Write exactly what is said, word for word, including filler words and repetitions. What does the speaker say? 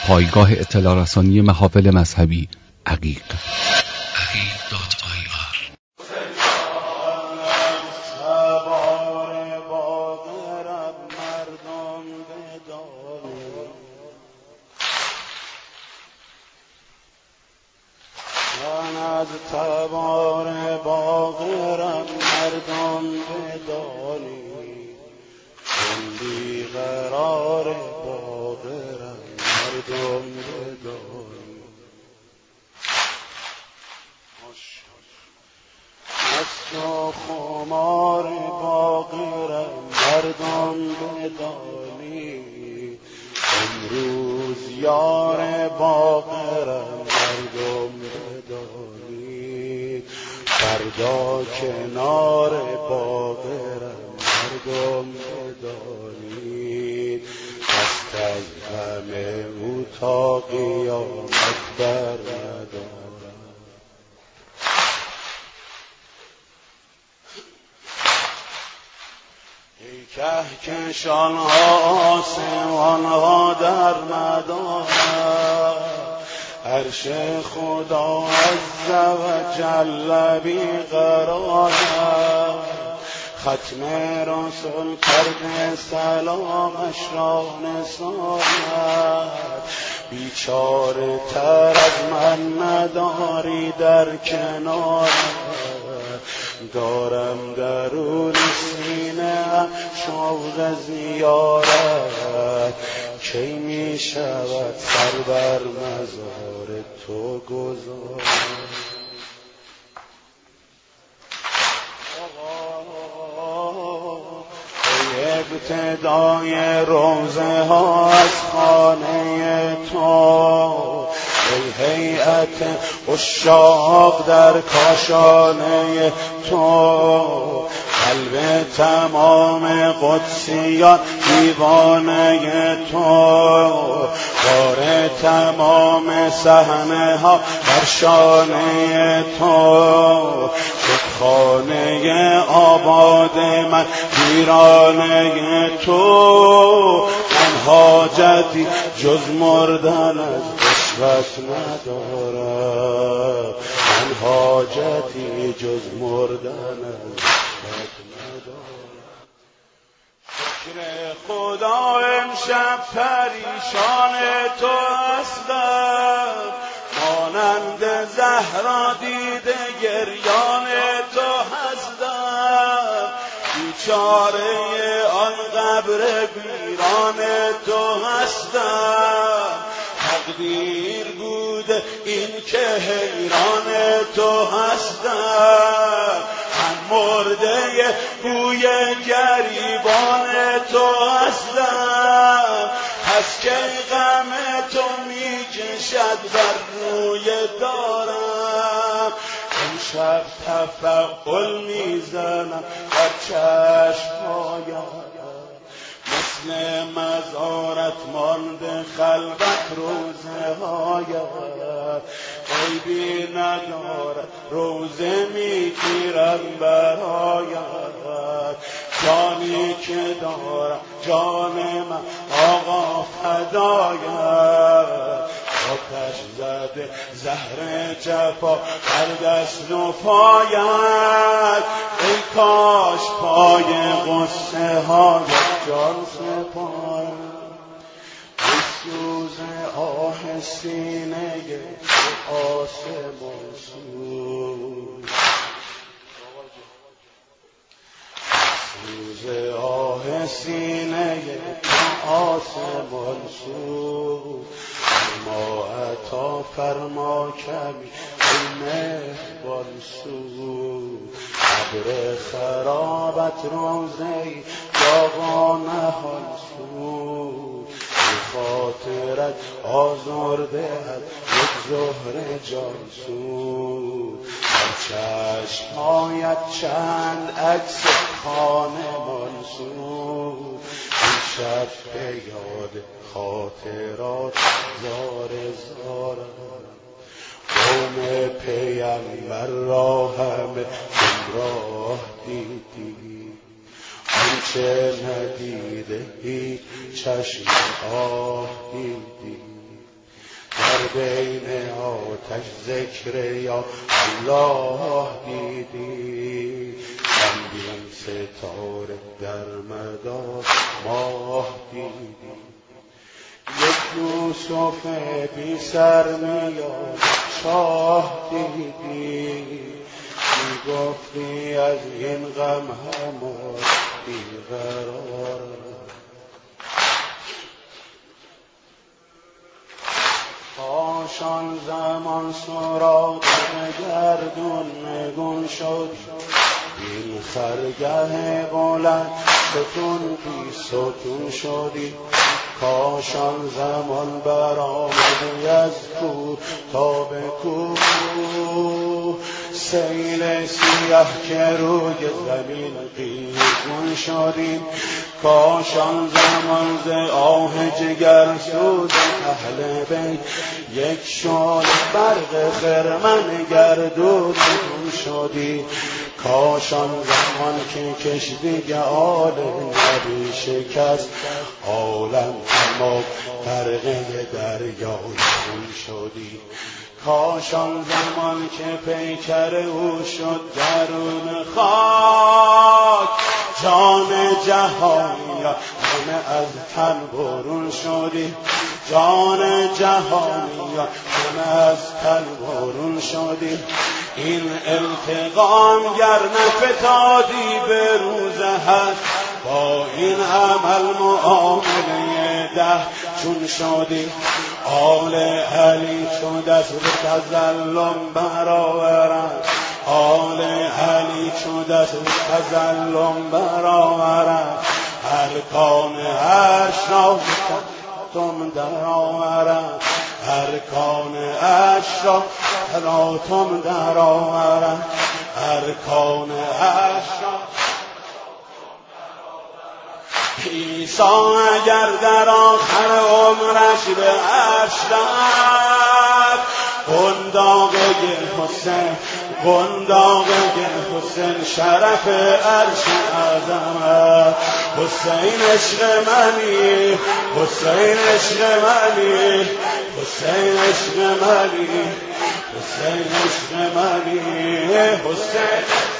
پایگاه اطلاع رسانی محافل مذهبی عقیق. تبار باغرم مردم بدانی، چون بی قرار باغرم مردم بدانی. مست و خمار باغرم مردم بدانی، امروز یار باغرم مردم بدانی، فردا کنار باغرم مردم بدانی. دست از غم او تا قیامت بر ندارم. ای کهکشان‌ها آسمان‌ها در ندارد، عرش خدا عز و جل بی قرارد. ختم رسول کرده سلامش را نثارد، بیچاره تر از من نداری در کنارت. دارم درون سینه شوق زیارت، کی می شود سر بر مزار تو گذارم. ابتدای روزه ها از خانه تو، ای هیئت عشاق در کاشانه تو. قلب تمام قدسیان دیوانه تو، بار تمام صحنه ها بر شانه تو. خانه آباد من ویرانه تو، من حاجتی جز مردن از رشوت ندارم، من حاجتی جز مردن از رشوت ندارم. شکر خدا امشب پریشان تو هستم، مانند زهرا دیده گریان تو هستم. بیچاره آن قبر ویران تو هستم، تقدیر بوده این که حیران تو هستم. من مرده بوی گریبان تو هستم، پس که غم تو می کشد بر روی دارم. امشب تفضل میزنم بر چشمهایم، مثل مزارت مانده خلوت روزه هایم. عیبی ندارد روزه میگیرم برایت، جانی که دارم جان من آقا فدایت. آتش زده زهر جفا بر دست و پایت، ای کاش پای غصه های جان سپارم. ای سوز آه سینه تو آسمان سوز، سوز آه سینه تو آسمان سوز. ما عطا فرما کمی ای مهربان سود، ابر خرابت روزه جاوا نهان سود. ای خاطرت آزرده یک زهر جان سود، در چشمایت چند عکس خانه منسود. این شب به یاد خاطرات زار زارم، قوم پیمبر را همه گمراه دیدی. آنچه ندیده هیچ چشم آه دیدی، در بین آتش ذکر یا الله دیدی، چندین ستاره در مدار ماه دیدی. یک یوسف بی سر میاد شاه دیدی، میگفتی از این غم همه بیقرار. کاشان زمان سراغ گردون نگون شد، این خرگه بلند ستون بی ستون شدی. کاشان زمان برآمدی از کوه تا به کوه، سیل سیاه که روی زمین بیگون شدیم. کاشان زمان ز آه جگر سوز اهل بیت، یک شال برق خرمن گردون شدی. کاشان زمان که کشتی آل نبی شکست، عالم تمام غرقه دریای شدی. کاشان زمان که پیکر او شد درون خاک، جان جهانی همه از تن برون شدی. جان جهانی همه از تن برون شدی. این التقام گر نفتادی به روز هست، با این عمل معامله ده چون شدی. آل علی چون دست به تظلم برآورند، آل علی چون دست به تظلم برآورند، ارکان عرش را تم در آورند، ارکان عرش را تم در آورند، ارکان عرش را. عیسی اگر در آخر عمرش به عرش رفت، قنداقه حسین قنداقه حسین شرف عرش اعظمت. حسین عشق منی، حسین عشق منی، حسین عشق منی، حسین عشق منی، حسین